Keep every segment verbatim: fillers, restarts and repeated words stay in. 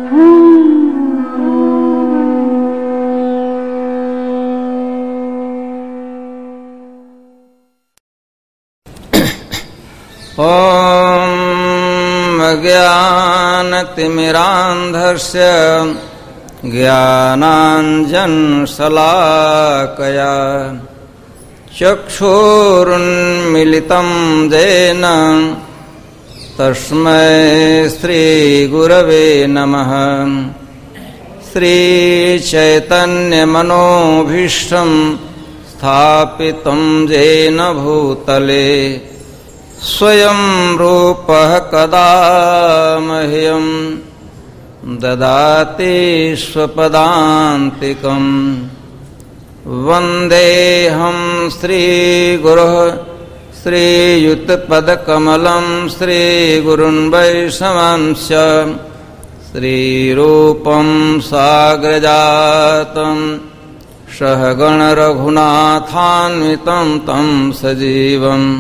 ॐ अज्ञानतिमिरान्धस्य ज्ञानाञ्जनशलाकया चक्षुरुन्मिलितं येन तस्मै श्रीगुरवे नमः। श्रीचैतन्यमनोभीष्टं स्थापितं येन भूतले स्वयं रूपः कदा मह्यं ददाति स्वपदान्तिकं। वन्देऽहं श्रीगुरोः श्रीयुतपदकमलं श्रीगुरुन् वैष्णवांश्च श्रीरूपं साग्रजातं सहगणरघुनाथान्वितं तं सजीवम्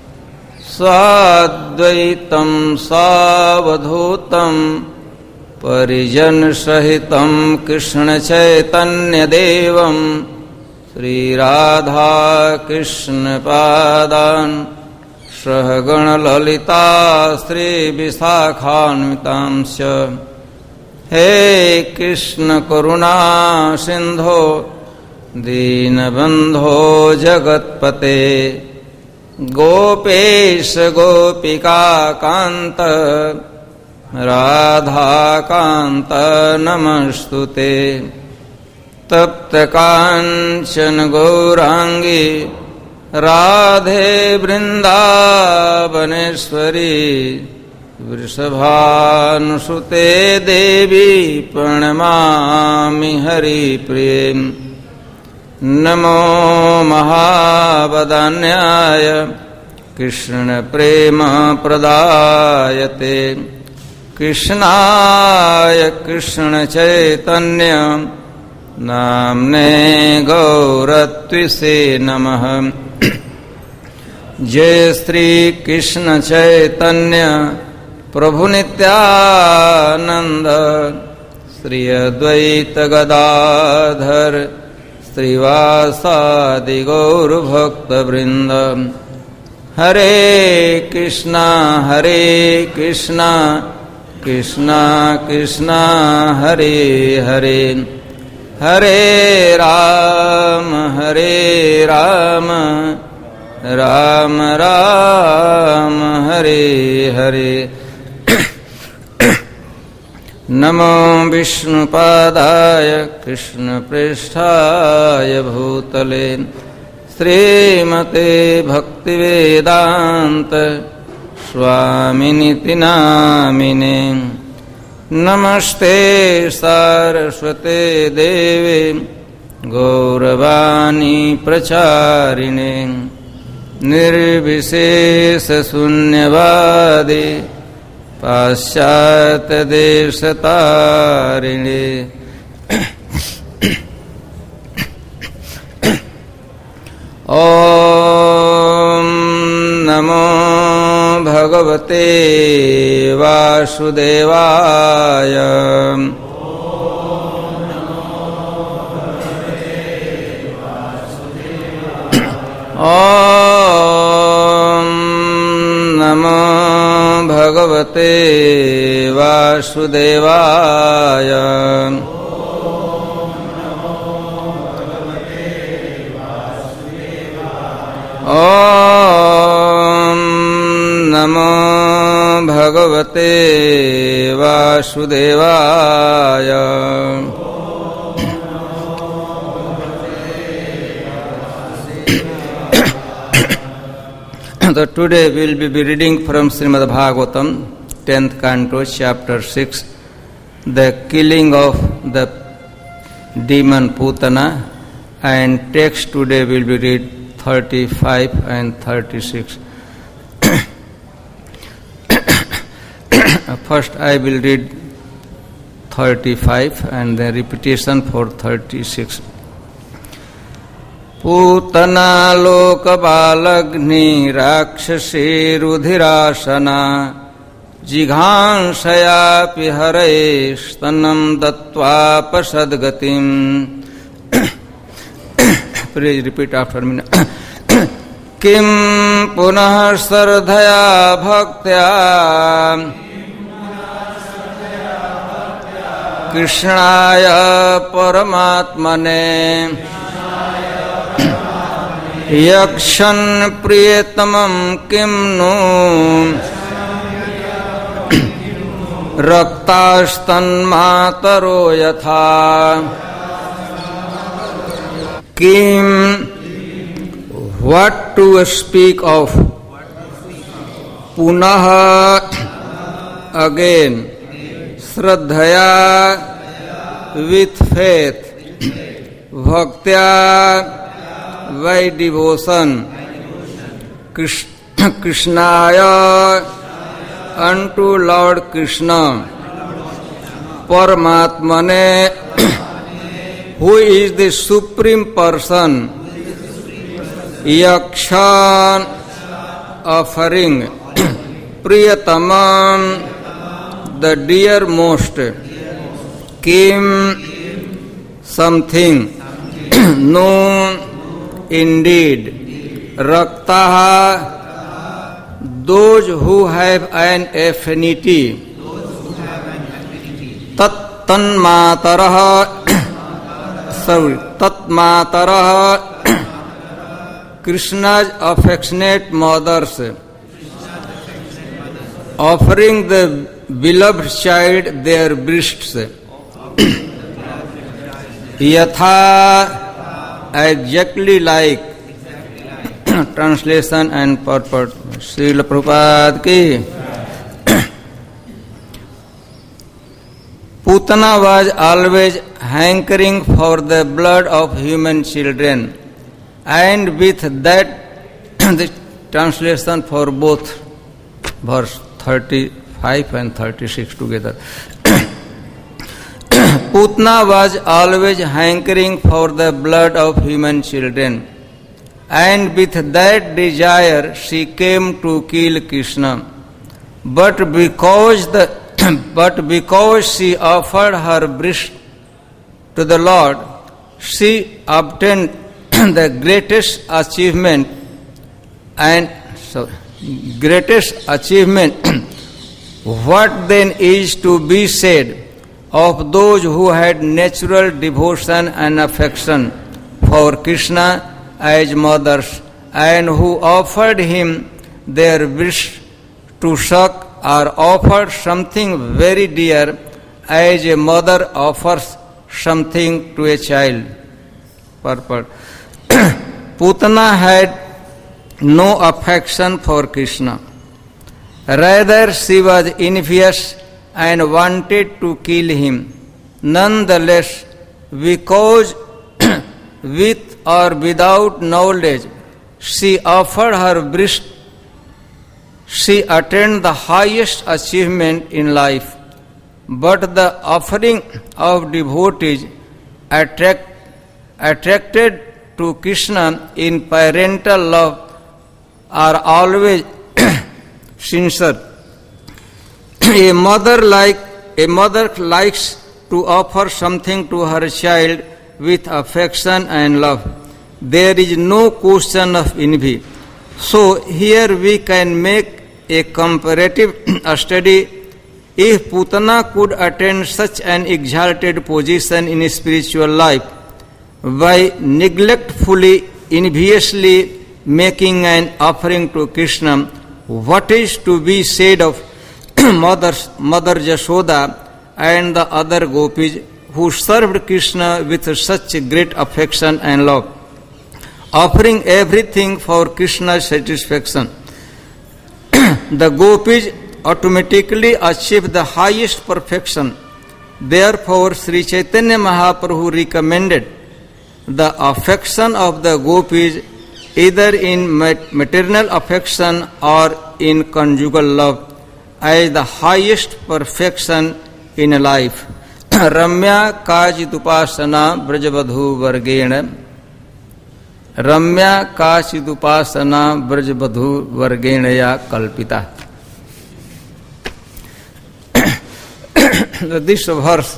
साद्वैतं सावधूतं परिजनसहितं कृष्णचैतन्यदेवं श्रीराधाकृष्णपादान् सहगणललिता श्रीविशाखान्वितांश्च। हे कृष्ण करुणा सिन्धो दीनबन्धो जगत्पते गोपेश गोपिका कांत राधा कांत नमस्तुते। तप्त कांचन गौरांगी राधे वृंदावनेश्वरी वृषभानुसुते देवी प्रणमामि हरिप्रिये। नमो महावदान्याय कृष्ण प्रेम प्रदायते कृष्णाय कृष्ण चैतन्य नाम्ने गौरत्विषे नमः। जय श्री कृष्ण चैतन्य प्रभु नित्यानंद श्री अद्वैत गदाधर श्रीवासादि गौरभक्तवृंद। हरे कृष्णा हरे कृष्णा कृष्णा कृष्णा हरे हरे हरे राम हरे राम राम राम हरे हरे। नमो विष्णुपादाय कृष्णप्रेष्ठाय भूतले श्रीमते भक्तिवेदांत स्वामिनिति नामिने। नमस्ते सारस्वते देवे गौरवाणी प्रचारिणे निर्विशेषशून्यवादे पाश्चात्यदेशतारिणे। ॐ नमो भगवते वासुदेवाय। ॐ नमो भगवते वासुदेवाय। ॐ नमो भगवते वासुदेवाय। So today we will be reading from Srimad Bhagavatam, tenth canto, chapter six, the killing of the demon Putana, and text today will be read thirty-five and thirty-six. First I will read thirty-five and then repetition for thirty-six. Putana लोकपालग्नि राक्षसी रुधिरासना जिघांसयापि हरेस्तनं दत्त्वापसद्गतिम्. Please repeat after me. किं पुनः श्रद्धया भक्त्या कृष्णाय परमात्मने यक्षन् प्रियतमं किं नु रक्तास्तन्मातरो यथा. किं, what to speak of, पुनः again, श्रद्धया with faith, भक्त्या by devotion, Krishnaya unto Lord Krishna, Paramatmane who is the supreme person, Yakshan offering, Priyatamam the dearmost, Kim something, No indeed, Raktaha those who have an affinity, Tat Tanmataraha sorry, Tatmataraha Krishna's affectionate mothers, offering the beloved child their breasts. Yatha exactly like. Translation and purport. Srila Prabhupada ki. Putana was always hankering for the blood of human children, and with that the translation for both verse thirty-five and thirty-six together. Putana was always hankering for the blood of human children, and with that desire she came to kill Krishna. But because the but because she offered her breast to the Lord, she obtained the greatest achievement and so greatest achievement. What then is to be said of those who had natural devotion and affection for Krishna as mothers, and who offered him their breasts to suck, or offered something very dear as a mother offers something to a child? Purport. Putana had no affection for Krishna. Rather, she was envious and wanted to kill him. Nonetheless, because with or without knowledge she offered her breast, she attained the highest achievement in life. But the offering of devotees attract, attracted to Krishna in parental love are always sincere. A mother like a mother likes to offer something to her child with affection and love. There is no question of envy. So here we can make a comparative study. If Putana could attain such an exalted position in spiritual life by neglectfully, enviously making an offering to Krishna, what is to be said of Mother, Mother Jashoda and the other gopis who served Krishna with such great affection and love, offering everything for Krishna's satisfaction? The gopis automatically achieved the highest perfection. Therefore, Sri Chaitanya Mahaprabhu recommended the affection of the gopis either in maternal affection or in conjugal love as the highest perfection in life. Ramya Kachidupasana Brajabadhu Vargena Ramya Kachidupasana Brajabadhu Vargenaya Kalpita. this verse,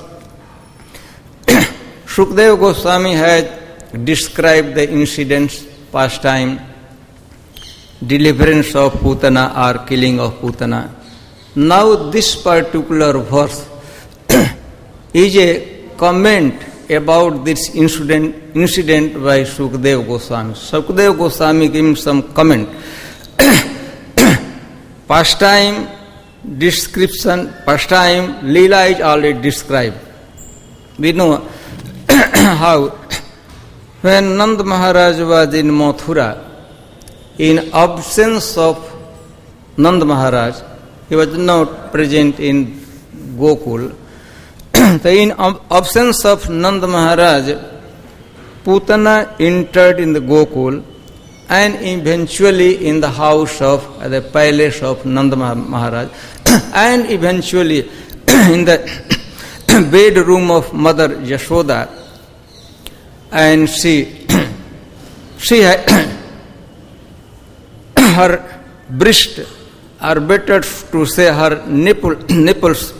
Shukadeva Goswami has described the incidents, pastime, deliverance of Putana or killing of Putana. Now this particular verse is a comment about this incident incident by Shukadeva Goswami. Shukadeva Goswami gave some comment. Pastime, description, pastime, Leela is already described. We know how when Nanda Maharaj was in Mathura, in absence of Nanda Maharaj, he was not present in Gokul. So in absence of Nanda Maharaj, Putana entered in the Gokul and eventually in the house of uh, the palace of Nanda Maharaj and eventually in the bedroom of Mother Yashoda, and she she had her breast, or better to say her nipple nipples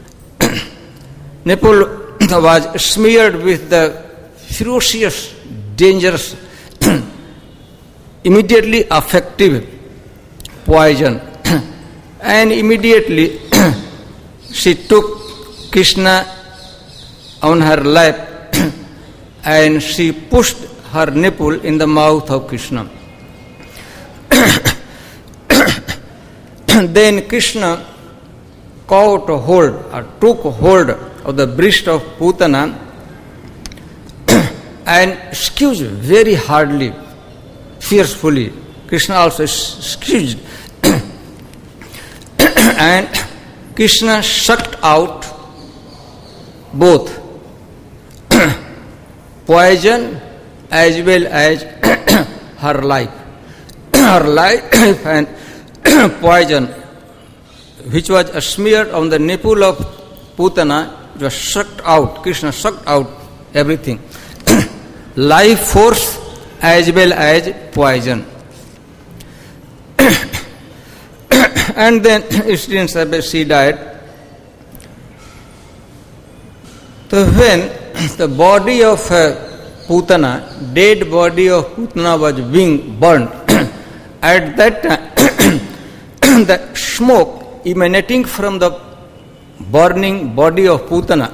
nipple was smeared with the ferocious, dangerous, immediately effective poison, and immediately she took Krishna on her lap and she pushed her nipple in the mouth of Krishna. Then Krishna caught a hold or took hold of the breast of Putana and squeezed very hardly, fiercely. Krishna also squeezed. And Krishna sucked out both poison as well as her life. Her life and poison, which was smeared on the nipple of Putana, it was sucked out. Krishna sucked out everything. Life force as well as poison. And then incident she died. So when the body of uh, Putana, dead body of Putana was being burned, at that time the smoke emanating from the burning body of Putana,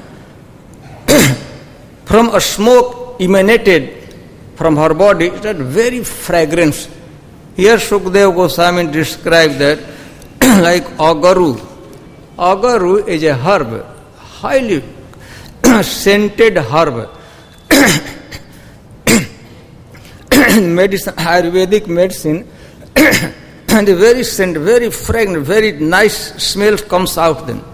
from a smoke emanated from her body, it had very fragrance. Here Shukadeva Goswami described that like agaru. Agaru is a herb, highly scented herb. Medicine, Ayurvedic medicine, and the very scent, very fragrant, very nice smell comes out then.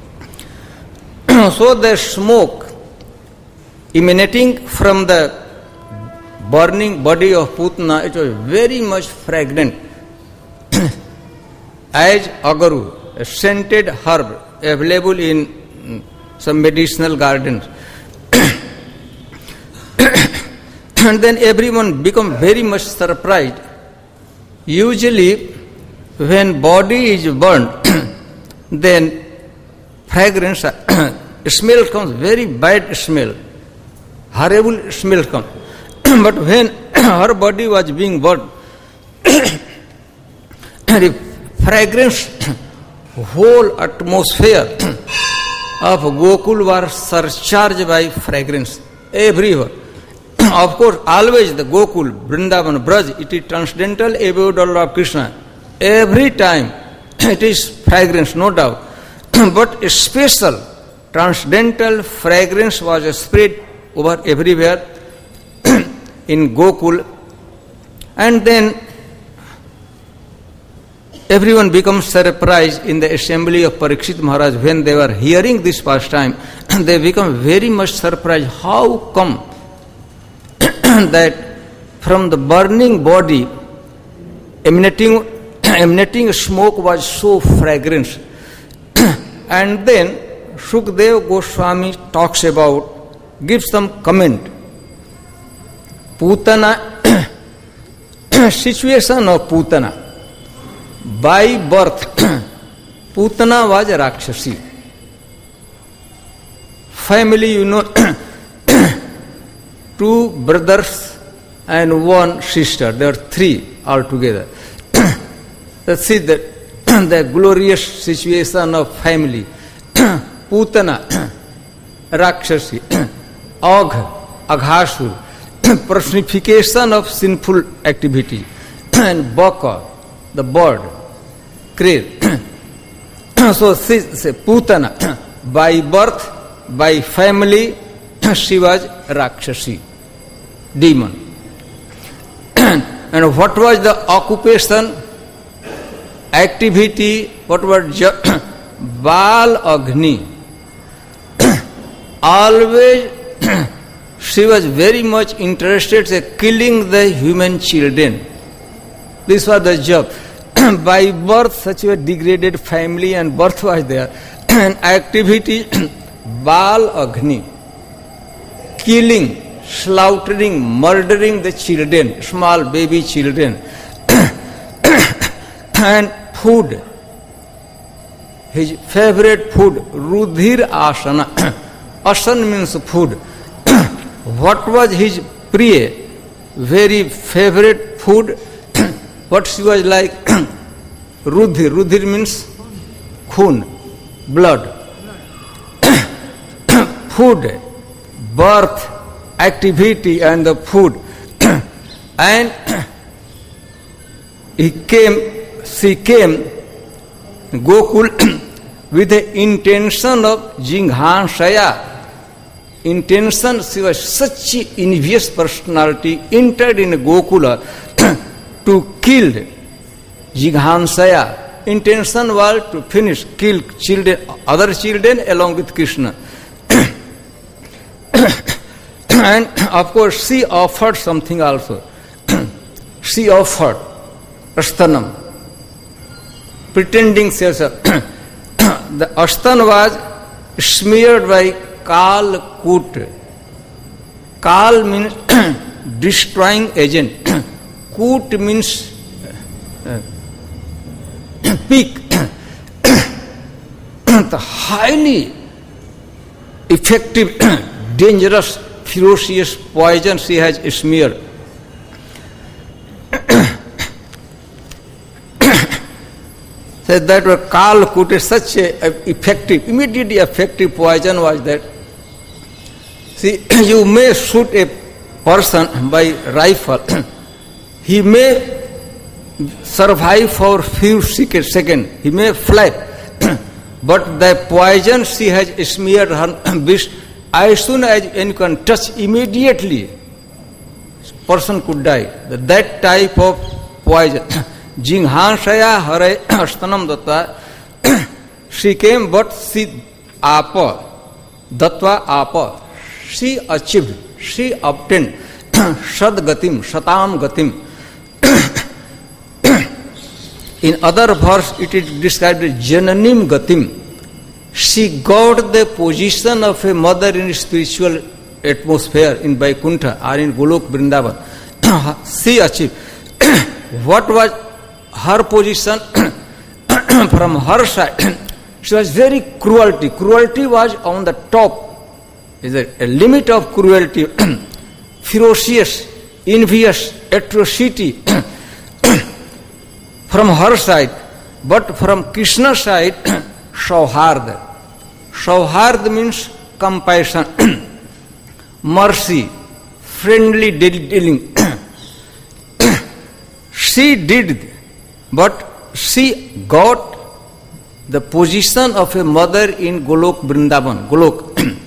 So the smoke emanating from the burning body of Putana, it was very much fragrant, as agaru, a scented herb available in some medicinal gardens. And then everyone become very much surprised. Usually, when body is burnt, then fragrance, smell comes, very bad smell, horrible smell comes. But when her body was being burnt, the fragrance, whole atmosphere of Gokul was surcharged by fragrance everywhere. Of course, always the Gokul, Vrindavan, Braj, it is transcendental abode of Krishna. Every time it is fragrance, no doubt. But a special transcendental fragrance was spread over everywhere in Gokul. And then everyone becomes surprised in the assembly of Parikshit Maharaj when they were hearing this pastime. They become very much surprised. How come that from the burning body emanating emanating smoke was so fragrant? And then Shukadeva Goswami talks about, gives some comment. Putana, situation of Putana. By birth, Putana was a Rakshasi. family, you know, two brothers and one sister. There are three altogether. Let's see that the glorious situation of family. Putana, Rakshasi, Agha, Aghasur, personification of sinful activity, and Baka, the bird, crane. So, say, Putana, by birth, by family, she was Rakshasi, demon. And what was the occupation, activity, what was Bal Agni? Always she was very much interested in killing the human children. This was the job. By birth, such a degraded family and birth was there. And activity, Bal Agni, killing, slaughtering, murdering the children, small baby children. And food, his favorite food, Rudhir Asana. Asan means food. What was his priya? Very favorite food. What she was like? Rudhir. Rudhir means khun, blood. Food, birth, activity, and the food. And he came, she came, Gokul, with the intention of Jinghansaya. Intention, she was such an envious personality, entered in Gokula to kill Jinghansaya. Intention was to finish, kill children, other children along with Krishna. And of course, she offered something also. She offered Astanam, pretending she was the Astan was smeared by Kal Kut. Kal means destroying agent. Kut means uh, peak. The highly effective, dangerous, ferocious poison she has smeared. So that was Kal Kut, such a effective, immediately effective poison was that. See, you may shoot a person by rifle. He may survive for few seconds. He may fly. But the poison she has smeared her beast, as soon as anyone can touch, immediately person could die. That type of poison. Jinghansaya Hare Astanam Datta. She came, but she apa, Dattva apa. She achieved, she obtained Shad Gatim, Shatam Gatim. In other verse, it is described as Jananim Gatim. She got the position of a mother in spiritual atmosphere in Vaikuntha or in Golok Vrindavan. She achieved. What was her position? From her side, she was very cruelty. Cruelty was on the top. Is a, a limit of cruelty, ferocious, envious, atrocity from her side. But from Krishna's side, Sauhard. Sauhard means compassion, mercy, friendly dealing. She did, but she got the position of a mother in Golok Vrindavan, Golok.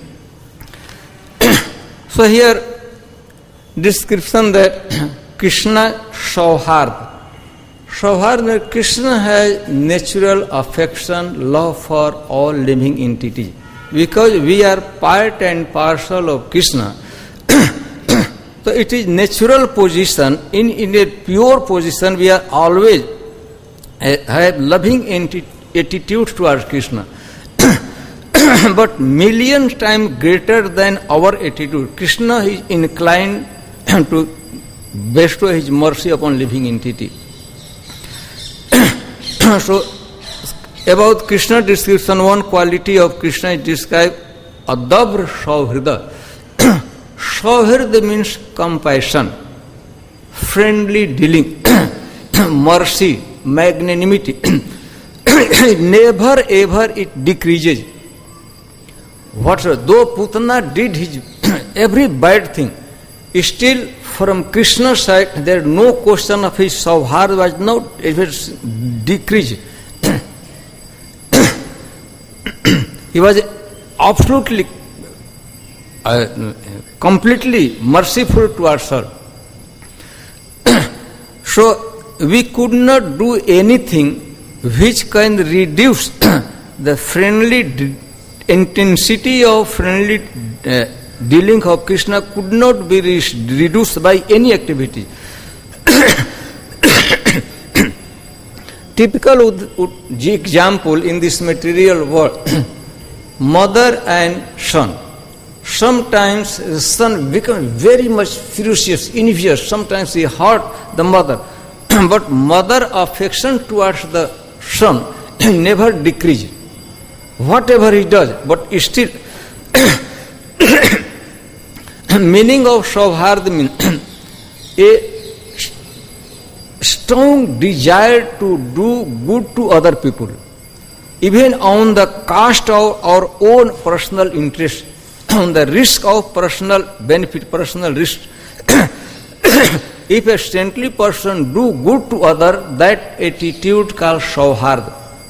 So here, description that Krishna Sauhard. Sauhard, Krishna has natural affection, love for all living entities. Because we are part and parcel of Krishna, so it is natural position. In, in a pure position, we are always uh, have loving attitude towards Krishna. But million times greater than our attitude. Krishna is inclined to bestow his mercy upon living entity. So, about Krishna description, one quality of Krishna is described Adabra Sauhrida. Sauhrida means compassion, friendly dealing, mercy, magnanimity. Never ever it decreases. What though Putana did his every bad thing, still from Krishna's side there is no question of his Sauhard was not it was decreased. He was absolutely, uh, completely merciful towards her. So we could not do anything which can reduce the friendly d- intensity of friendly uh, dealing of Krishna could not be re- reduced by any activity. Typical ud- ud- example in this material world, mother and son. Sometimes the son becomes very much ferocious, envious. Sometimes he hurt the mother. But mother affection towards the son never decreases. Whatever he does, but still meaning of Sauhard means a strong desire to do good to other people, even on the cost of our own personal interest, on the risk of personal benefit, personal risk. If a saintly person do good to other, that attitude called Sauhard.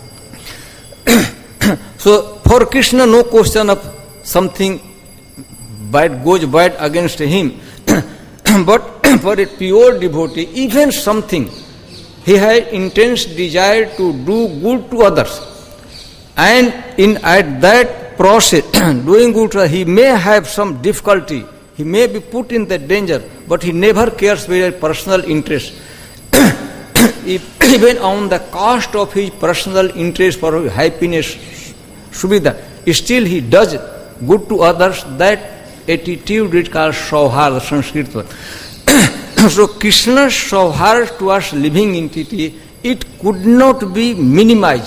So for Krishna, no question of something bad goes bad against him. But for a pure devotee, even something, he has intense desire to do good to others. And in at that process, doing good to others, he may have some difficulty, he may be put in the danger, but he never cares for his personal interest. If, even on the cost of his personal interest for his happiness, Subhida, still he does good to others. That attitude is called Sauhard, Sanskrit word. So Krishna's Sauhard towards living entity, it could not be minimized.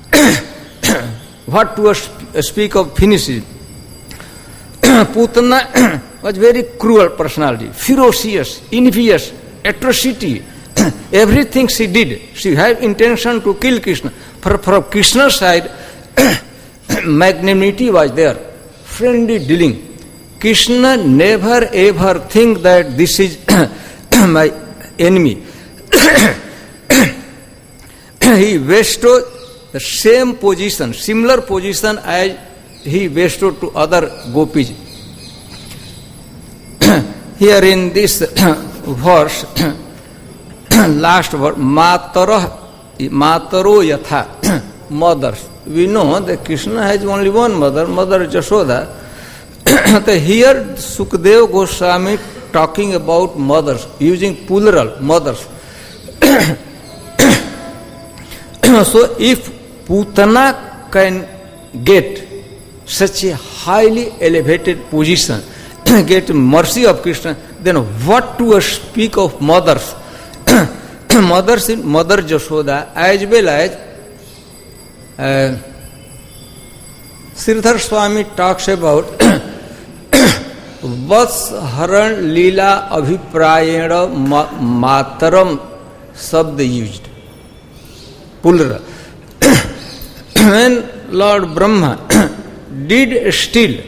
What to speak of finishes. Putana was very cruel personality, ferocious, envious, atrocity. Everything she did, she had intention to kill Krishna. For, from Krishna's side, magnanimity was there, friendly dealing. Krishna never ever think that this is my enemy. He bestowed the same position, similar position as he bestowed to other gopis. Here in this verse, last verse, Matara, Mataro Yatha, mothers. We know that Krishna has only one mother, Mother Jashoda. Here Sukadeva Goswami talking about mothers, using plural, mothers. So if Putana can get such a highly elevated position, get mercy of Krishna, then what to speak of mothers? Mothers in Mother Jashoda, as well as uh, Sridhar Swami talks about Vats Haran Leela Abhiprayena Mataram Sabda used. Plural. When Lord Brahma did steal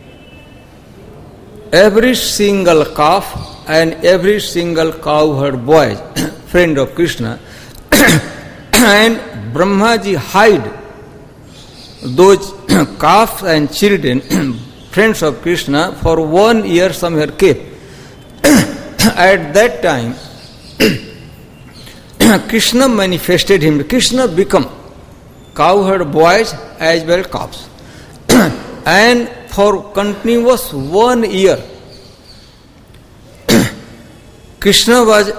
every single calf and every single cowherd boy, friend of Krishna, and Brahmaji hide those calves and children, friends of Krishna, for one year somewhere kept. At that time, Krishna manifested him. Krishna become cowherd boys as well calves. And for continuous one year, Krishna was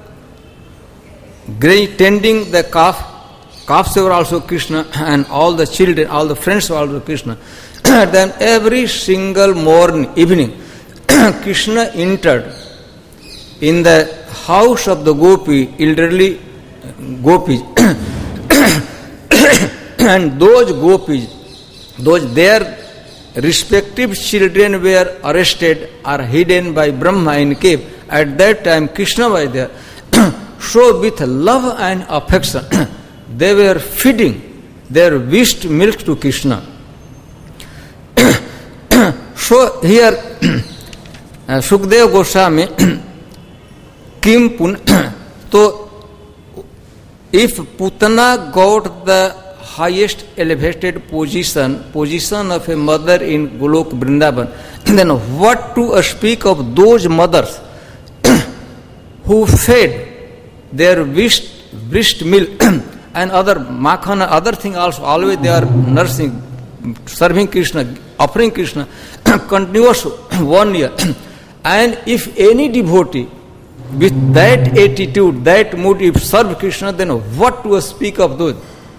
tending the calf. Calves were also Krishna, and all the children, all the friends were also Krishna. Then every single morning, evening, Krishna entered in the house of the gopi, elderly gopis. And those gopis, those their respective children were arrested or hidden by Brahma in cave, at that time Krishna was there. So with love and affection, they were feeding their wished milk to Krishna. So here, uh, Shukdev Goswami, Kim Pun, so if Putana got the highest elevated position, position of a mother in Golok Vrindavan, then what to speak of those mothers who fed their wished, wished milk and other makhana, other thing also, always they are nursing, serving Krishna, offering Krishna, continuous one year. And if any devotee with that attitude, that mood, if serve Krishna, then what to speak of those?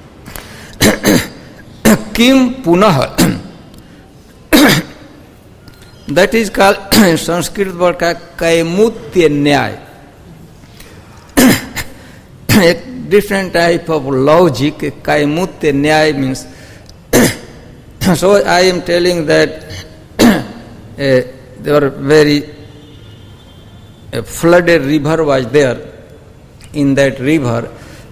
Kim Punah. That is called in Sanskrit word Kaimutya Nyay. A different type of logic. Kaimutya Nyay means. So I am telling that uh, there were very a flooded river was there. In that river,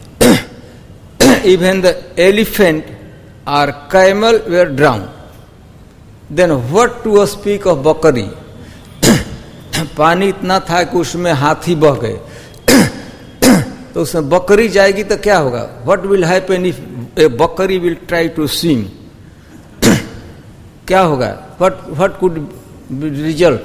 even the elephant or camel were drowned. Then what to speak of बकरी? पानी इतना था कि उसमें हाथी बह गए, तो उसमें बकरी जाएगी तो क्या होगा? What will happen if a बकरी will try to swim? क्या होगा? What what could be result?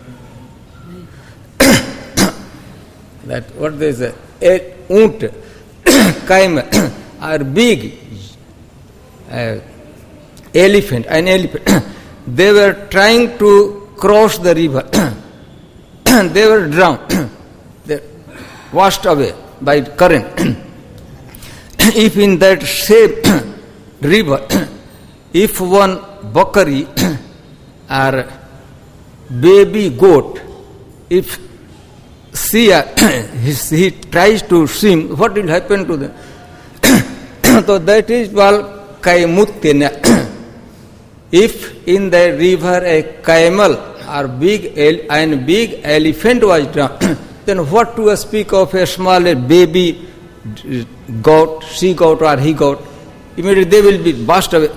That what there is a, a ऊंट, camel are big. Uh, elephant, an elephant. They were trying to cross the river. They were drowned. They washed away by current. If in that same river, if one bakari or baby goat, if see, he tries to swim, what will happen to them? So that is called Kaimutya. If in the river a camel or big el- and big elephant was drowned, then what to speak of a small baby goat, she goat or he goat? Immediately they will be washed away.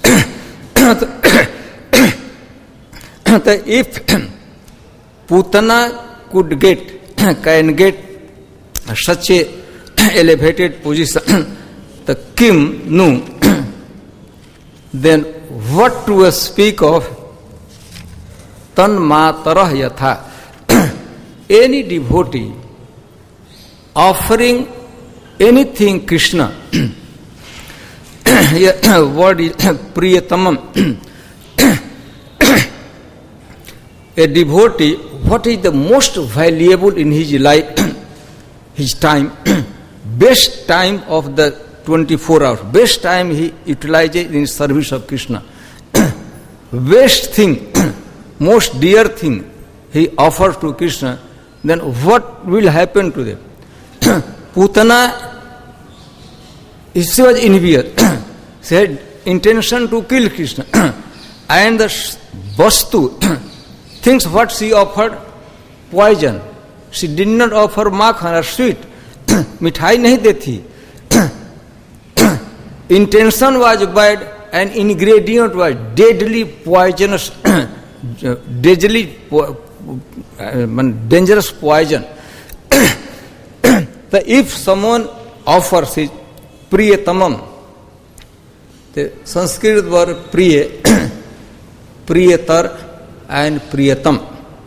If Putana could get, can get such a elevated position, the Kim knew, then what to speak of Tan Matarah Yatha? Any devotee offering anything Krishna, word is Priyatamam. A devotee, what is the most valuable in his life, his time, best time of the twenty-four hours, best time he utilizes in service of Krishna. Best thing, most dear thing he offers to Krishna, then what will happen to them? Putana, she was envious. She had intention to kill Krishna. And the Vastu, thinks what she offered, poison. She did not offer makhan or sweet. Mithai nahi dethi. Intention was bad and ingredient was deadly poisonous, deadly, dangerous poison. So if someone offers his Priyatamam, the Sanskrit word Priya, Priyatar and Priyatam.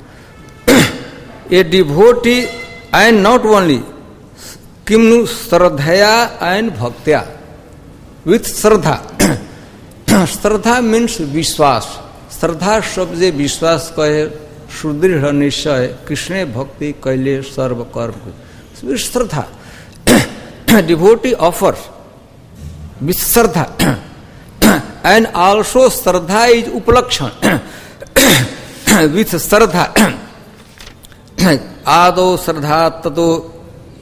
A devotee, and not only Kimnu Sardhaya and Bhaktya, with Sardha. Sardha means Vishwas. Sardha shabde Vishwas kahe, Shudriha Nishaya, Krishna Bhakti kaile Sarva Karma. With Sardha. Devotee offers with Sardha. And also Sardha is Upalakshan. With Sardha. Ado Sardha Tato.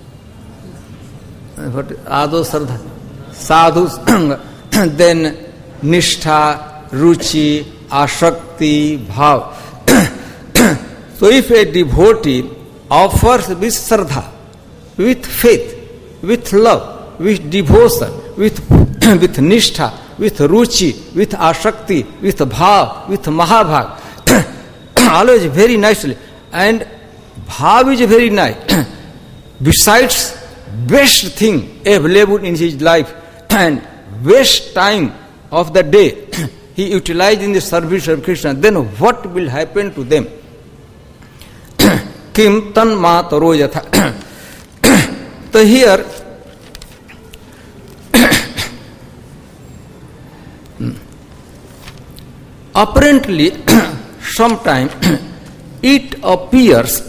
Ado Sardha. Sadhu, then Nishtha, Ruchi, asakti, bhav. So if a devotee offers with shraddha, with faith, with love, with devotion, with with nishtha, with ruchi, with asakti, with bhav, with mahabhav, always very nicely, and bhav is very nice. Besides, best thing available in his life and waste time of the day he utilized in the service of Krishna, then what will happen to them? Kim tan mataro yatha. So here apparently sometimes it appears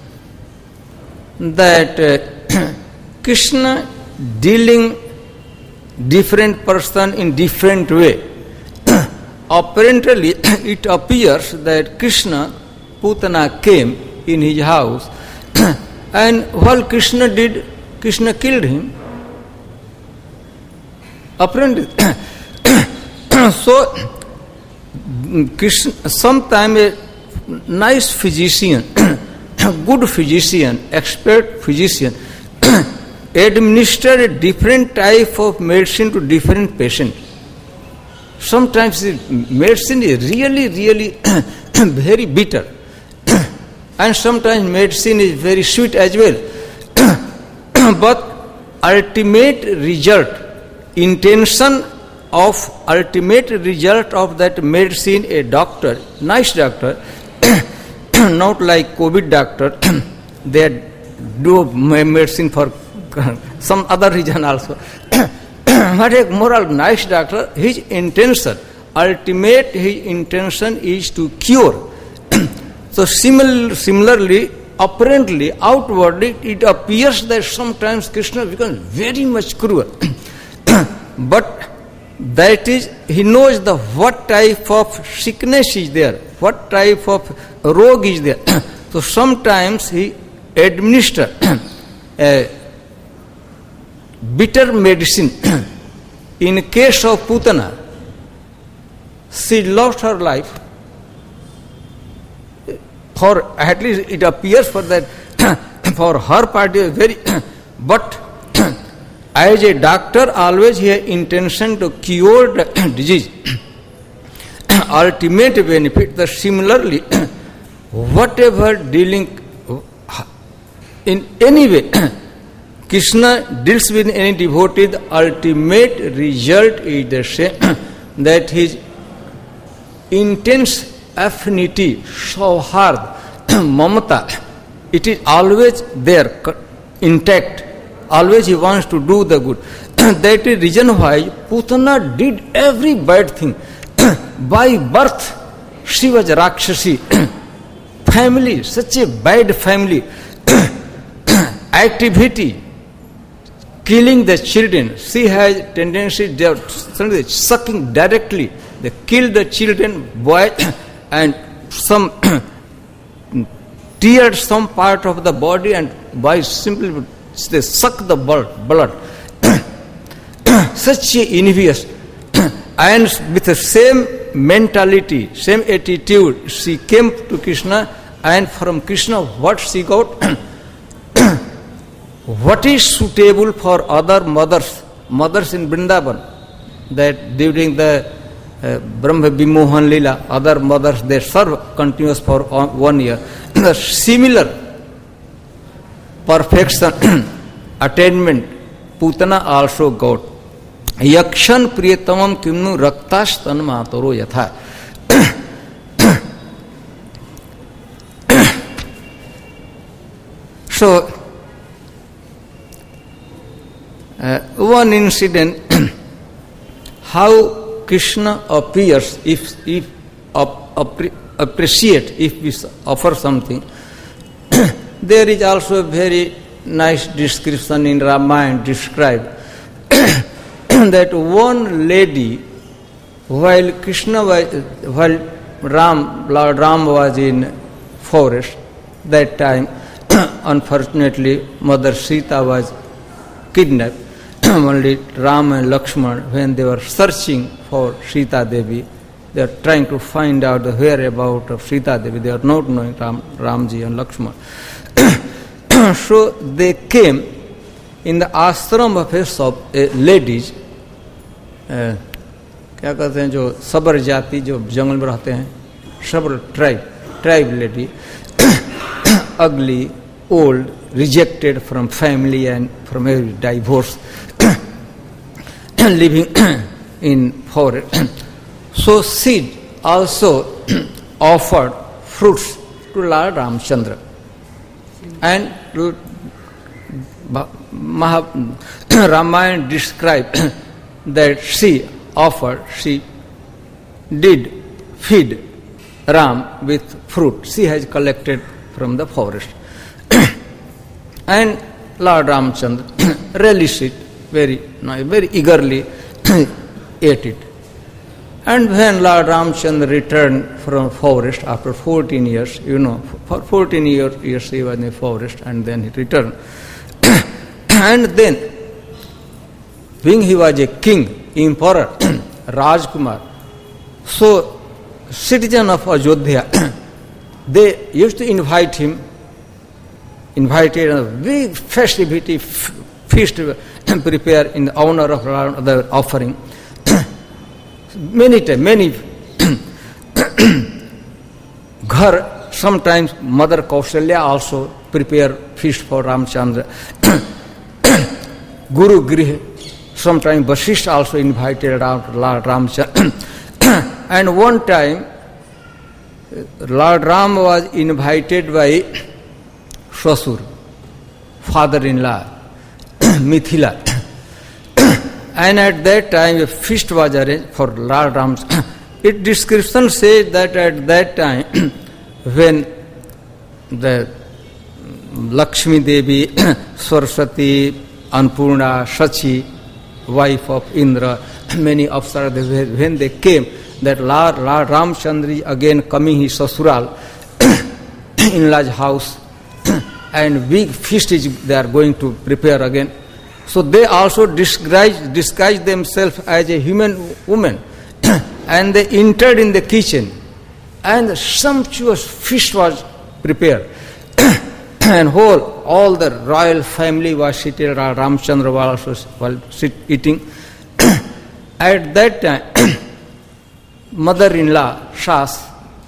that uh, Krishna dealing different person in different way. Apparently it appears that Krishna, Putana came in his house and while Krishna did, Krishna killed him. Apparently. So Krishna, sometime a nice physician, good physician, expert physician, administer a different type of medicine to different patients. Sometimes the medicine is really, really very bitter, and sometimes medicine is very sweet as well. But ultimate result, intention of ultimate result of that medicine, a doctor, nice doctor, not like COVID doctor, they do medicine for some other reason also. But a moral nice doctor, his intention, ultimate his intention is to cure. So similar, similarly, apparently, outwardly, it appears that sometimes Krishna becomes very much cruel. But that is, he knows the what type of sickness is there, what type of rogue is there. So sometimes he administers a bitter medicine. In case of Putana, she lost her life. For at least it appears for that for her party very but as a doctor always he has intention to cure the disease. Ultimate benefit, that similarly whatever dealing in any way Krishna deals with any devotee, the ultimate result is the same, that his intense affinity, sauhard, mamata, it is always there, intact. Always he wants to do the good. That is reason why Putana did every bad thing. By birth, she was Rakshasi. Family, such a bad family. Activity, killing the children. She has tendency, they are sucking directly. They kill the children, boy, and some tear some part of the body, and by simply they suck the blood. Such a envious. And with the same mentality, same attitude, she came to Krishna, and from Krishna what she got? What is suitable for other mothers, mothers in Vrindavan, that during the uh, Brahma Vimohan Lila, other mothers, they serve continuous for one year. The similar perfection, attainment, Putana also got. Yakshan priyatamam kimnu raktash tan mataro yatha. So, uh, one incident, how Krishna appears if if ap- appre- appreciate if we offer something. There is also a very nice description in Ramayana described that one lady, while Krishna was, while Ram, Lord Ram was in forest, that time, unfortunately, Mother Sita was kidnapped. Only Ram and Lakshman, when they were searching for Sita Devi, They are trying to find out the whereabouts of Sita Devi. They are not knowing Ram, Ramji and Lakshman. So they came in the ashram of a, of a ladies, uh, क्या कहते हैं जो सबर जाति जो जंगल में रहते हैं, Sabar tribe tribe lady, ugly, old, rejected from family and from every divorce, living in forest. So Sid also offered fruits to Lord Ramchandra. And Ramayana described that she offered, she did feed Ram with fruit she has collected from the forest. And Lord Ramchandra relished it very, very eagerly, ate it. And when Lord Ramchandra returned from forest after fourteen years, you know, for fourteen years, years he was in the forest, and then he returned. And then, when he was a king, emperor, Rajkumar, so citizen of Ajodhya, they used to invite him, invited a big festivity, feast prepare in the honor of the offering. Many times, many Ghar, sometimes Mother Kausalya also prepare feast for Ramchandra. Guru Grih, sometimes Vasishtha also invited Lord Ramchandra. And one time, Lord Ram was invited by Shasur, father-in-law, Mithila. And at that time a feast was arranged for Lord Ram's. Its description says that at that time when the Lakshmi Devi, Saraswati, Annapurna, Sachi, wife of Indra, many officers, when they came, that Lord, Lord Ramchandra again coming his Sasural, in-law's house, and big feast is they are going to prepare again. So they also disguise, disguise themselves as a human woman and they entered in the kitchen and the sumptuous feast was prepared. And whole, all the royal family was seated, Ramchandra was also while sit, eating. At that time, mother-in-law, Shas,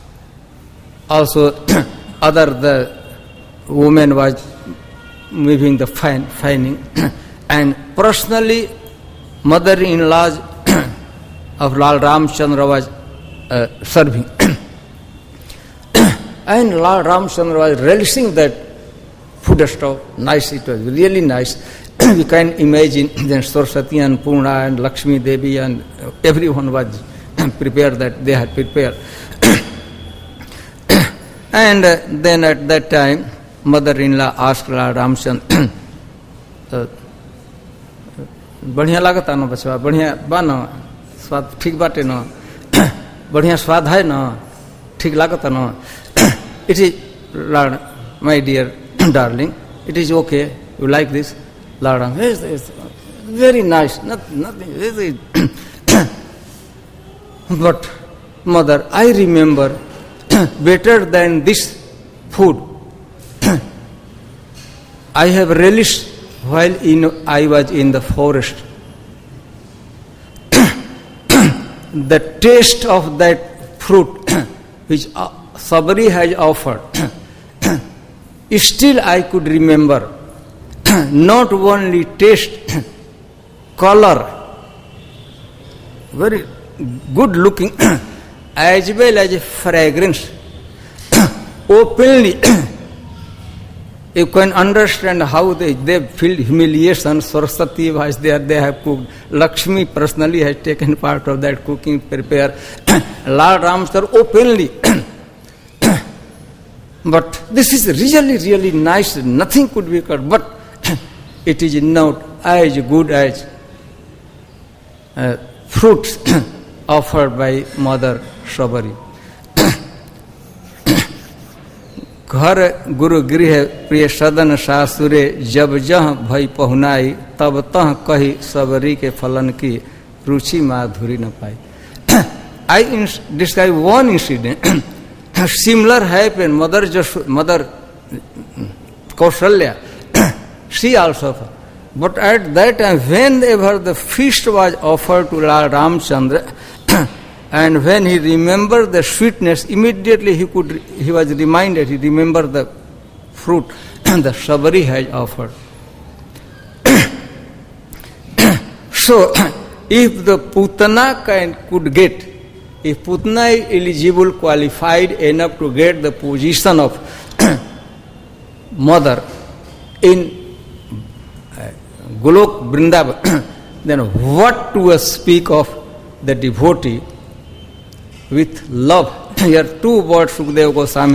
also other the woman was moving the fan, fanning. And personally, mother-in-law of Lord Ramchandra was uh, serving. And Lord Ramchandra was relishing that food stuff. Nice, it was really nice. You can imagine then Saraswati and Purna and Lakshmi Devi and everyone was prepared that they had prepared. And uh, then at that time, mother-in-law asked Lord Ramchandra, uh, बढ़िया लागता न बचवा, बढ़िया बा न, स्वाद ठीक बाटे न, बढ़िया स्वाद है न, ठीक लागता न. It is, Lord, my dear darling, it is okay, you like this? Lord, yes, yes, very nice, not, nothing, very. But, mother, I remember better than this food. I have relished while in, I was in the forest. The taste of that fruit which Sabari has offered, still I could remember. Not only taste, color, very good looking, as well as fragrance. Openly, you can understand how they, they feel humiliation. Saraswati was there, they have cooked. Lakshmi personally has taken part of that cooking, prepare. Lord Ramchandra openly. But this is really, really nice. Nothing could be cut. But it is not as good as uh, fruits offered by Mother Sabari. घर गुरु गृह प्रिय सदन सासुरे जब जह भई पहुनाई तब तह कही सबरी के फलन की रुचि माधुरी न पाई. I in- describe one incident. Similar happened. Mother Joshua, Mother Kausalya, she also. But at that time, whenever the feast was offered to Lord Ramchandra, and when he remembered the sweetness, immediately he could. He was reminded. He remembered the fruit the Sabari has offered. So, if the Putana can, could get, if Putana is eligible, qualified enough to get the position of mother in uh, Golok Vrindavan, then what to speak of the devotee with love? Here two words Sukadeva Goswami,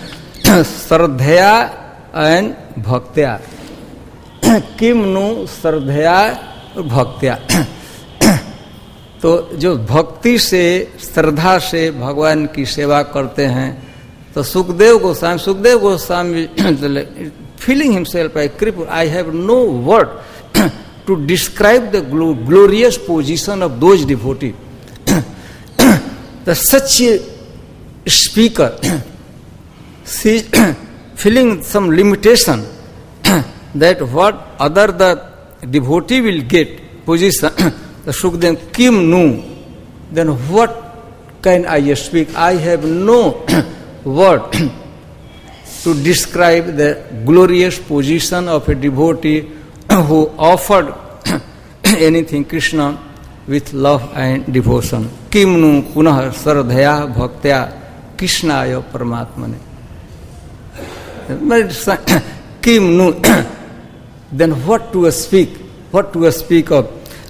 Sardhya and Bhaktya. Kim nu Sardhya भक्त्या तो जो भक्ति से श्रद्धा से भगवान की सेवा करते हैं तो Sukhdev Goswami Sukhdev Goswami feeling himself I cripple I have no word to describe the glorious position of those devotee the such speaker see feeling some limitation that what other the devotee will get position. The Sukadeva Kim nu, then what can I speak? I have no word to describe the glorious position of a devotee who offered anything Krishna with love and devotion. Kim nu punah sardhya bhaktya Krishnaya Paramatmane. Kim nu, then what to speak? What to speak of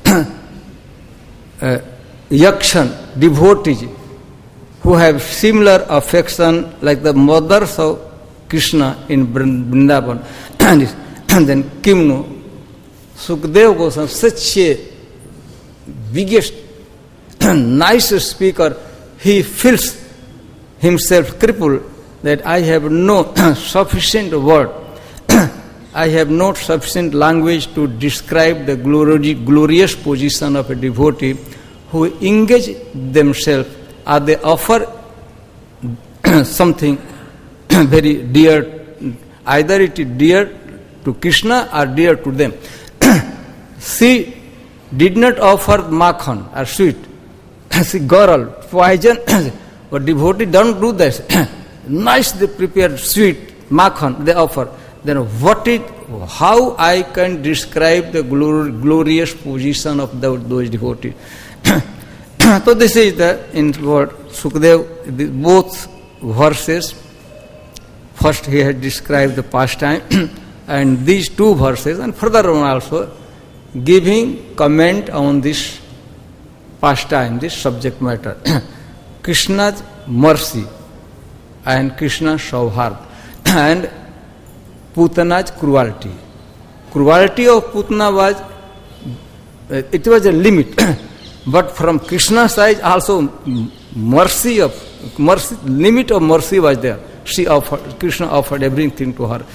uh, yakshan, devotees who have similar affection like the mothers of Krishna in Vrindavan. And then Kimnu, Sukadeva Goswami, such a biggest, nice speaker, he feels himself crippled that I have no sufficient word. I have not sufficient language to describe the glorious position of a devotee who engage themselves or they offer something very dear, either it is dear to Krishna or dear to them. She did not offer makhan or sweet. She girl, poison, but devotee don't do this. Nice they prepare sweet, makhan they offer. Then what is, how I can describe the glor- glorious position of the, those devotees? So this is the, in word, Sukadeva, the, both verses, first he had described the pastime, and these two verses, and further on also, giving comment on this pastime, this subject matter. Krishna's mercy and Krishna's Saubhart, and Putana's cruelty. Cruelty of Putana was, it was a limit, but from Krishna's side also mercy of, mercy, limit of mercy was there. She offered, Krishna offered everything to her.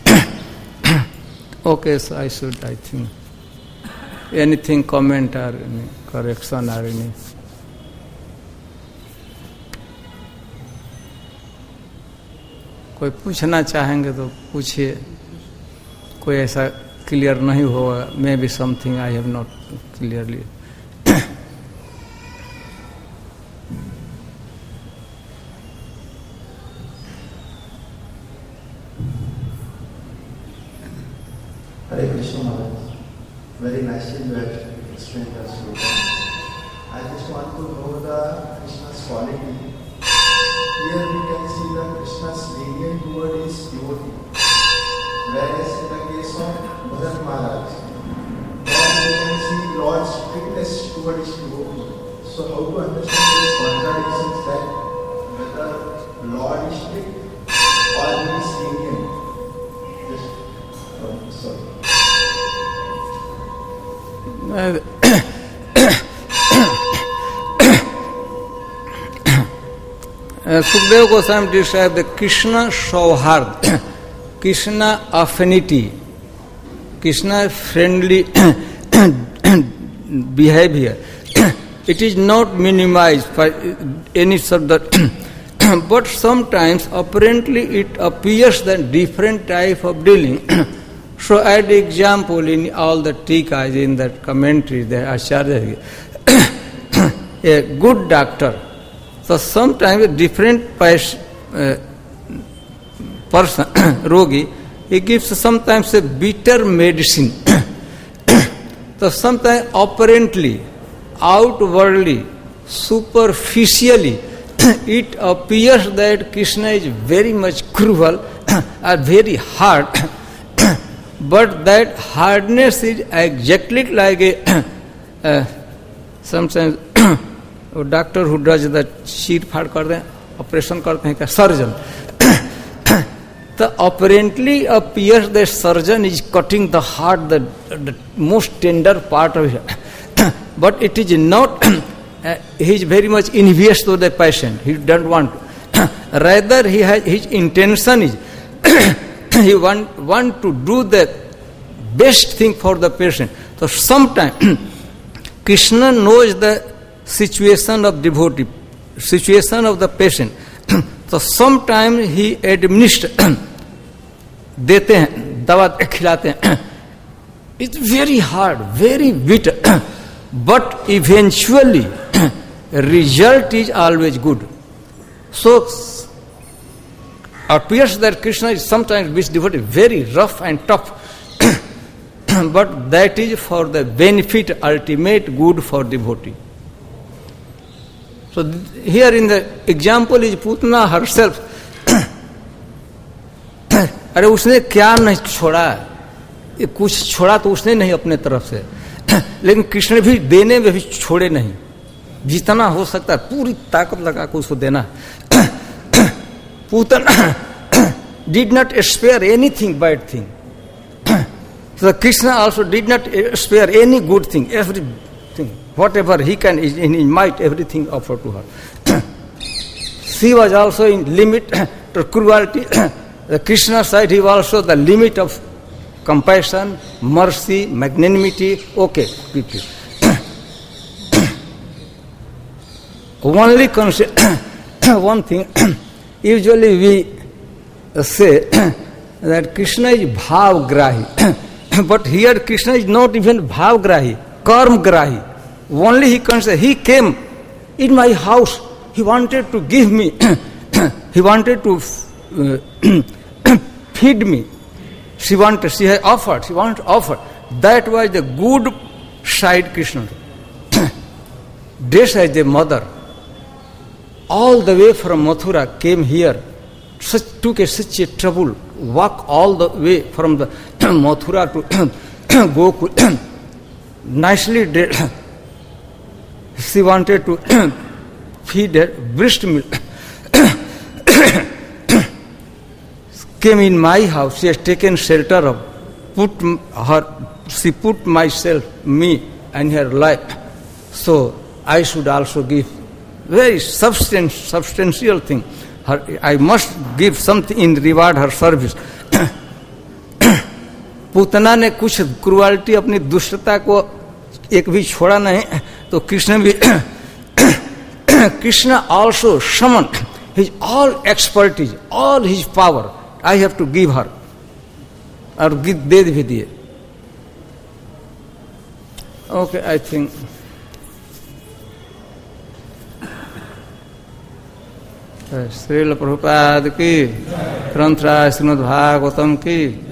Okay, so I should, I think, anything, comment or any correction or any. कोई पूछना चाहेंगे तो पूछिए, कोई ऐसा clear नहीं होगा, may be something I have not clearly. Hare Krishna Maharaj, very nicely you have explained the sloka. I just want to know the Krishna's quality. Here we can see the Krishna's lenient toward his devotee, whereas in the case of Bharat Maharaj, then we can see Lord's strictness toward his devotee. So how to understand these contradictions that whether Lord is strict or he is lenient? Just, oh, sorry. Uh, Sukadeva Goswami described the Krishna Saubhart, Krishna affinity, Krishna friendly behavior. it is not minimized by any sort of but sometimes apparently it appears that different type of dealing. So I had example in all the tikas, in that commentary, the Acharya, a good doctor. So sometimes a different pers- uh, person, rogi, he gives sometimes a bitter medicine. So sometimes apparently, outwardly, superficially, it appears that Krishna is very much cruel or very hard, but that hardness is exactly like a uh, sometimes a doctor who does the sheet फाड़ करते हैं, operation करते हैं क्या, surgeon. So apparently appears the surgeon is cutting the heart, the, the most tender part of it, but it is not. Uh, he is very much envious to the patient. He doesn't want to. Rather, he has his intention is he want want to do the best thing for the patient. So sometimes Krishna knows the situation of devotee, situation of the patient. So sometimes he administers, देते हैं, दवा खिलाते हैं. It's very hard, very bitter, but eventually result is always good. So appears that Krishna is sometimes with devotee very rough and tough, but that is for the benefit, ultimate good for devotee. So here in the example is Putana herself. अरे उसने क्या नहीं छोड़ा, कुछ छोड़ा तो उसने नहीं अपने तरफ से, लेकिन कृष्ण भी देने में भी छोड़े नहीं, जितना हो सकता है पूरी ताकत लगा कर उसको देना. Putana did not spare anything bad thing. So Krishna also did not spare any good thing, everything, whatever he can in his might, everything offered to her. She was also in limit to cruelty. The Krishna side, he was also the limit of compassion, mercy, magnanimity. Okay, quickly. Only consider one thing. Usually we say that Krishna is bhav-grahi, but here Krishna is not even bhav-grahi, karm-grahi. Only he consider, he came in my house, he wanted to give me, he wanted to uh, feed me. She wanted, she had offered, she wanted to offer. That was the good side Krishna. Dressed as the mother, all the way from Mathura came here, such, took a, such a trouble, walk all the way from the Mathura to Gokul, nicely dressed. She wanted to feed her breast milk. Came in my house, she has taken shelter of, put her, she put myself, me and her life. So I should also give very substan- substantial thing. Her, I must give something in reward her service. Putana ने कुछ cruelty अपनी दुष्टता को एक भी छोड़ा नहीं, तो कृष्ण भी Krishna also summoned his all expertise, all his power. I have to give her, और दे भी दिए. Okay, I think. Srila Prabhupada की, ग्रंथराज श्रीमद् भागवतम की.